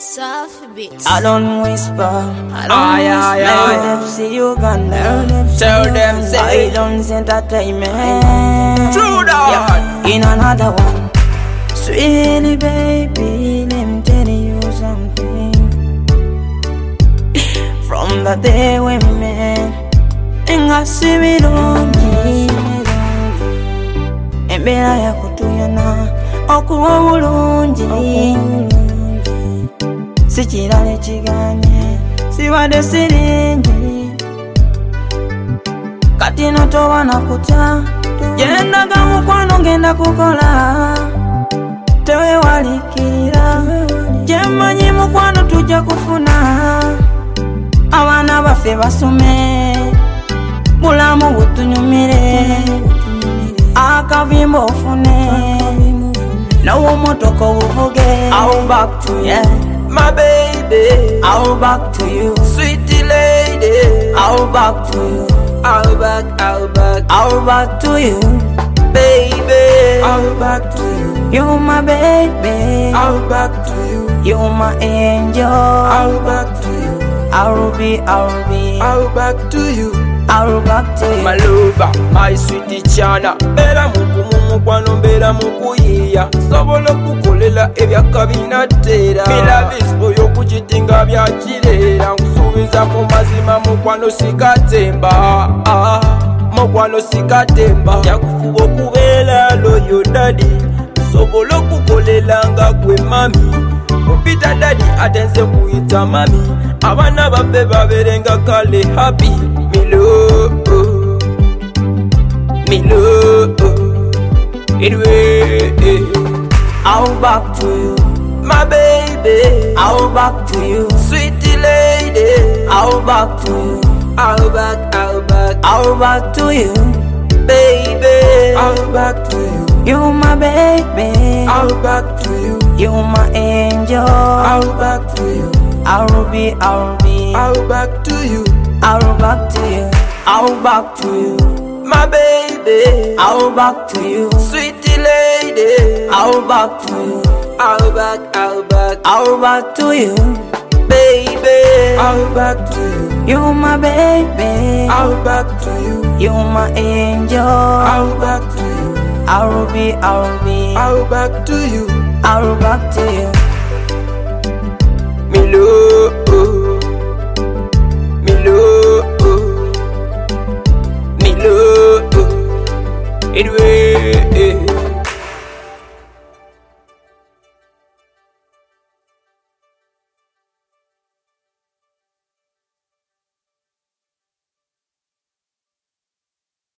Soft beats. I don't whisper. I don't whisper. Tell them say Uganda. Tell them say I don't entertainment. True that. In another one. Sweetie baby, let me tell you something. From the day we met, inga sibilungi embera yakutuyana okuwa bulungi sikirala ekiganye sibadde siringi kati notoba nakutya gendaga mukwano ngenda kukola tewewalikira gyemanyi mukwano tujja kufuna abaana baffe basome bulamu butunyumire akavimba ofune nawo motoka obuvuge. I'll back to you, My baby, I'll back to you, sweetie lady, I'll back to you, I'll back to you, baby, I'll back to you, you're my baby, I'll back to you, you're my angel, I'll back to you, I'll be, I'll back to you, I'll back to you. my lover, my sweetie chana. Mbera mukwano mbera mukuyiya sobola okukolela ebyakabinateera milabispo yokukitinga byakireera nkusuubiza mu mazima mukwano sikatemba mukwano sikatemba yakufuba okubeera loyo dadi sobola okukolela nga gwe mami mupita dadi ate nze kuyita mami abaana baffe babeerenga kale happy milo anyway, I'll back to you, my baby, I'll back to you, sweetie lady, I'll back to you, I'll back to you, baby, I'll back to you, you're my baby, I'll back to you, you're my angel, I'll back to you, I'll be, I'll back to you, I'll back to you, I'll back to you, my baby, I'll back to you, sweetie lady, I'll back to you, I'll back to you, baby, I'll back to you, you're my baby, I'll back to you, you're my angel, I'll back to you, I'll be, I'll back to you, I'll back to you.